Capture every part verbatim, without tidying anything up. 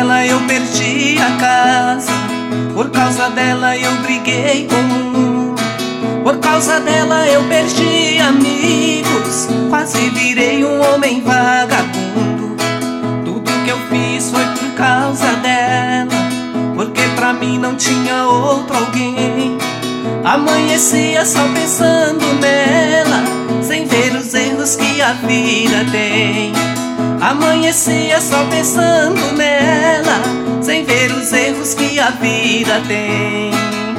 dela eu perdi a casa, por causa dela eu briguei com o mundo, por causa dela eu perdi amigos, quase virei um homem vagabundo. Tudo que eu fiz foi por causa dela, porque pra mim não tinha outro alguém. Amanhecia só pensando nela, sem ver os erros que a vida tem. Amanhecia só pensando nela, sem ver os erros que a vida tem.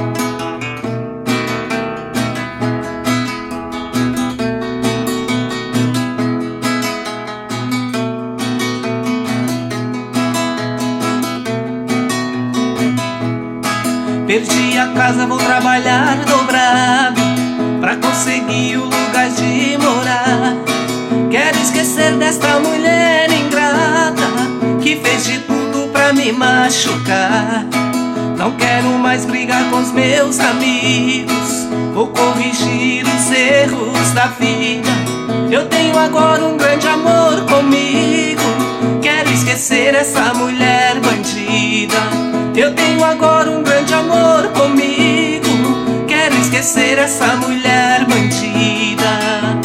Perdi a casa, vou trabalhar dobrado pra conseguir o lugar de morar. Quero esquecer desta mulher ingrata que fez de tudo pra me machucar. Não quero mais brigar com os meus amigos, vou corrigir os erros da vida. Eu tenho agora um grande amor comigo, quero esquecer essa mulher bandida. Eu tenho agora um grande amor comigo, quero esquecer essa mulher bandida.